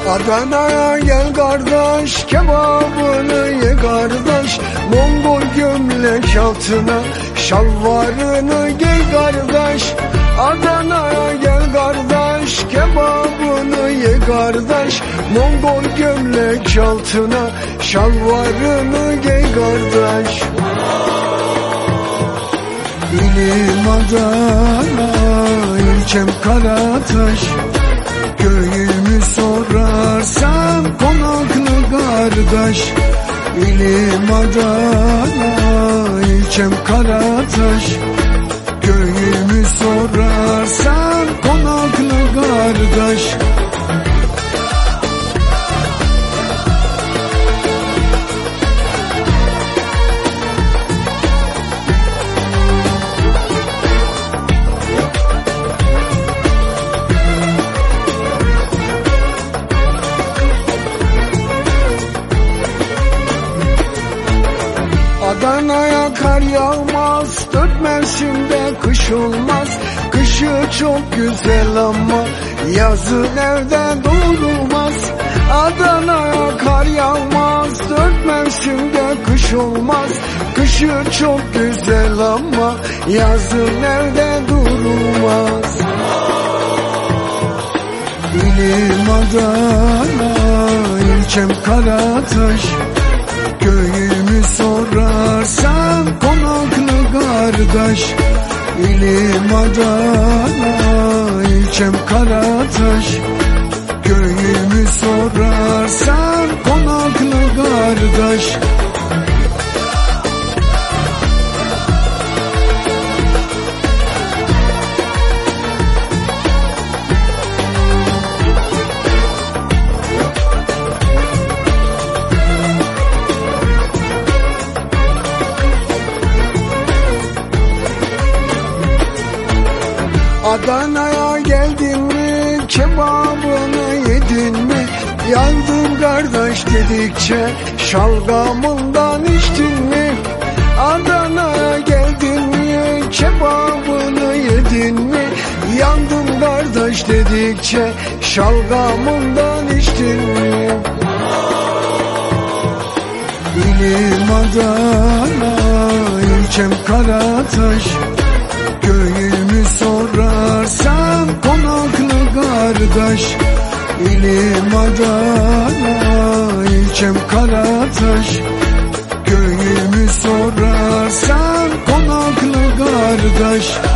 Adana'ya gel kardeş, kebabını ye kardeş. Mongol gömlek altına şalvarını giy kardeş. Adana'ya gel kardeş, kebabını ye kardeş. Mongol gömlek altına şalvarını giy kardeş. İlim Adana, ilçem Karataş. Köyümü sorarsan Konaklı kardeş. İlim Adana, ilçem Karataş. Köyümü sorarsan Konaklı kardeş. Adana'ya kar yağmaz, dört mevsimde kış olmaz. Kışı çok güzel ama yazın evde durulmaz. Adana'ya kar yağmaz, dört mevsimde kış olmaz. Kışı çok güzel ama yazın evde durulmaz. İlim Adana, ilçem Karataş. Köyümü sorarsan Konaklı kardeş. İlim Adana, ilçem Karataş. Köyümü sorarsan Konaklı kardeş. Adana'ya geldin mi, kebabını yedin mi? Yandım kardeş dedikçe şalgamından içtin mi? Adana'ya geldin mi, kebabını yedin mi? Yandım kardeş dedikçe şalgamından içtin mi? İlim Adana, ilçem Karataş. Köyümü sorarsan Konaklı kardeş. İlim Adana, ilçem Karataş. Köyümü sorarsan Konaklı kardeş.